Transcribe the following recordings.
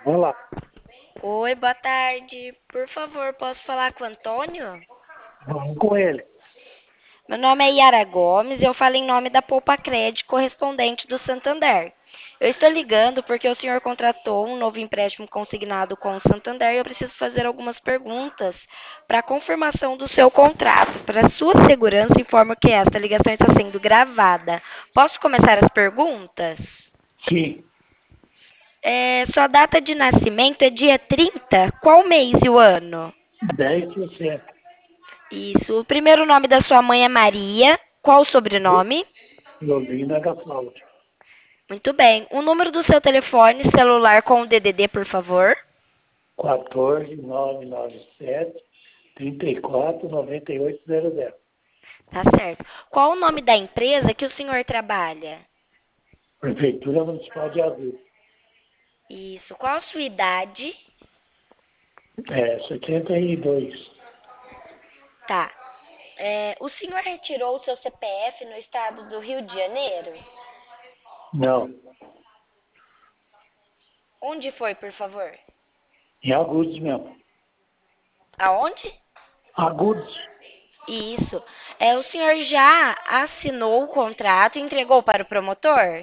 Olá, Oi, boa tarde. Por favor, posso falar com o Antônio? vamos com ele. Meu nome é Yara Gomes e eu falo em nome da Poupa Crédito, correspondente do Santander. Eu estou ligando porque o senhor contratou um novo empréstimo consignado com o Santander e eu preciso fazer algumas perguntas para a confirmação do seu contrato. Para sua segurança, informo que esta ligação está sendo gravada. Posso começar as perguntas? Sim, Sua data de nascimento é dia 30? Qual mês e o ano? 10%. Isso. O primeiro nome da sua mãe é Maria. Qual o sobrenome? Londrina Gafaldi. Muito bem. O número do seu telefone celular com o DDD, por favor. 14997 349800. Tá certo. Qual o nome da empresa que o senhor trabalha? Prefeitura Municipal de Adulto. Isso. Qual a sua idade? 72. Tá. O senhor retirou o seu CPF no estado do Rio de Janeiro? Não, Onde foi, por favor? em Agudos mesmo. Aonde? Agudos? Isso. O senhor já assinou o contrato e entregou para o promotor?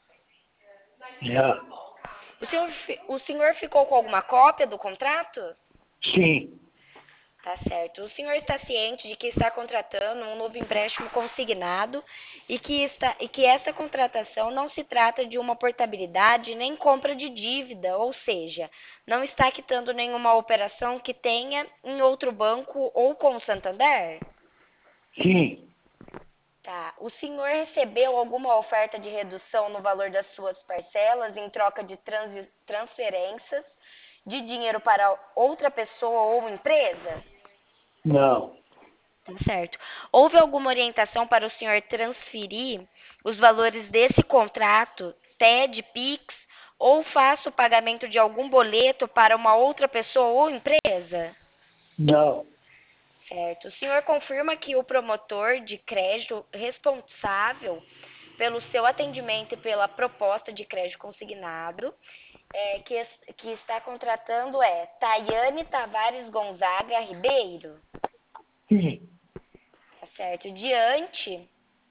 Já. O senhor ficou com alguma cópia do contrato? Sim, Tá certo. O senhor está ciente de que está contratando um novo empréstimo consignado e que essa contratação não se trata de uma portabilidade nem compra de dívida, ou seja, não está quitando nenhuma operação que tenha em outro banco ou com o Santander? sim. Tá. O senhor recebeu alguma oferta de redução no valor das suas parcelas em troca de transferências de dinheiro para outra pessoa ou empresa? Não, Tá certo. Houve alguma orientação para o senhor transferir os valores desse contrato, TED, PIX, ou faça o pagamento de algum boleto para uma outra pessoa ou empresa? não. Certo. O senhor confirma que o promotor de crédito responsável pelo seu atendimento e pela proposta de crédito consignado que está contratando é Tayane Tavares Gonzaga Ribeiro? Sim, Tá certo. Diante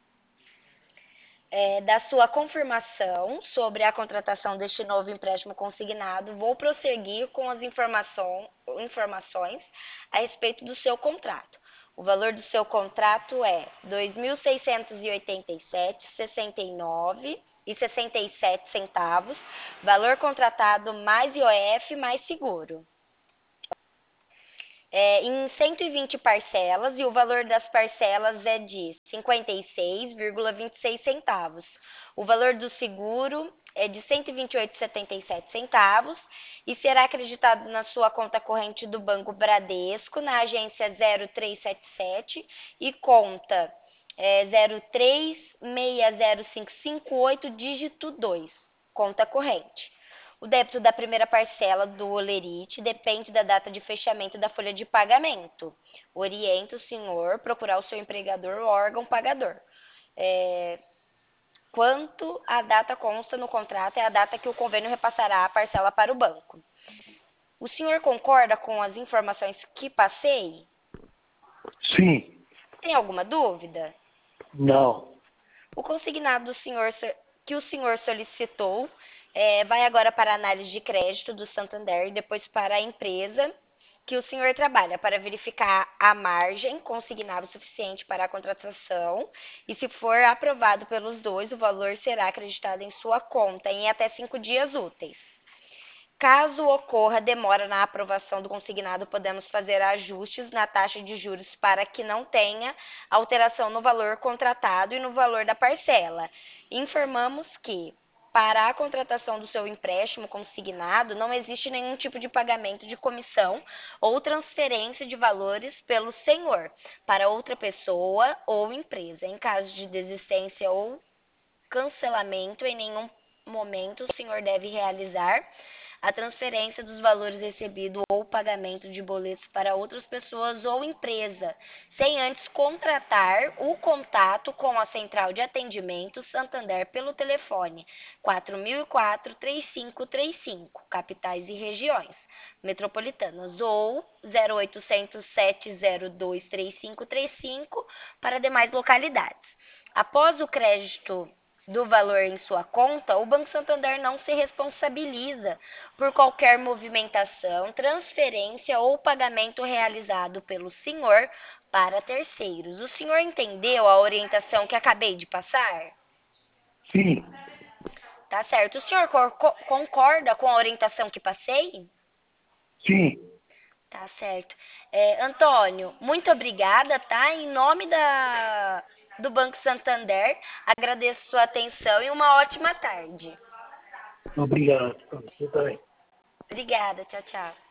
da sua confirmação sobre a contratação deste novo empréstimo consignado, vou prosseguir com as informações a respeito do seu contrato. O valor do seu contrato é R$ 2.687,69 valor contratado mais IOF mais seguro. Em 120 parcelas e o valor das parcelas é de 56,26 centavos. O valor do seguro é de 128,77 centavos e será acreditado na sua conta corrente do Banco Bradesco, na agência 0377 e conta 03605558 dígito 2, conta corrente. O débito da primeira parcela do holerite depende da data de fechamento da folha de pagamento. Orienta o senhor procurar o seu empregador ou órgão pagador. Quanto a data consta no contrato é a data que o convênio repassará a parcela para o banco. O senhor concorda com as informações que passei? sim. Tem alguma dúvida? Não. O consignado do senhor que o senhor solicitou vai agora para a análise de crédito do Santander e depois para a empresa que o senhor trabalha para verificar a margem consignada suficiente para a contratação e, se for aprovado pelos dois, o valor será acreditado em sua conta em até 5 dias úteis. Caso ocorra demora na aprovação do consignado, podemos fazer ajustes na taxa de juros para que não tenha alteração no valor contratado e no valor da parcela. Informamos que, para a contratação do seu empréstimo consignado, não existe nenhum tipo de pagamento de comissão ou transferência de valores pelo senhor para outra pessoa ou empresa. Em caso de desistência ou cancelamento, em nenhum momento o senhor deve realizar a transferência dos valores recebidos ou pagamento de boletos para outras pessoas ou empresa, sem antes contratar o contato com a Central de Atendimento Santander pelo telefone 4004-3535, capitais e regiões metropolitanas, ou 0800 702 3535 para demais localidades. Após o crédito do valor em sua conta, o Banco Santander não se responsabiliza por qualquer movimentação, transferência ou pagamento realizado pelo senhor para terceiros. O senhor entendeu a orientação que acabei de passar? Sim. Tá certo. O senhor concorda com a orientação que passei? Sim. Tá certo. Antônio, muito obrigada, tá? Em nome do Banco Santander, agradeço sua atenção e uma ótima tarde. Obrigado. Você também. Obrigada, tchau, tchau.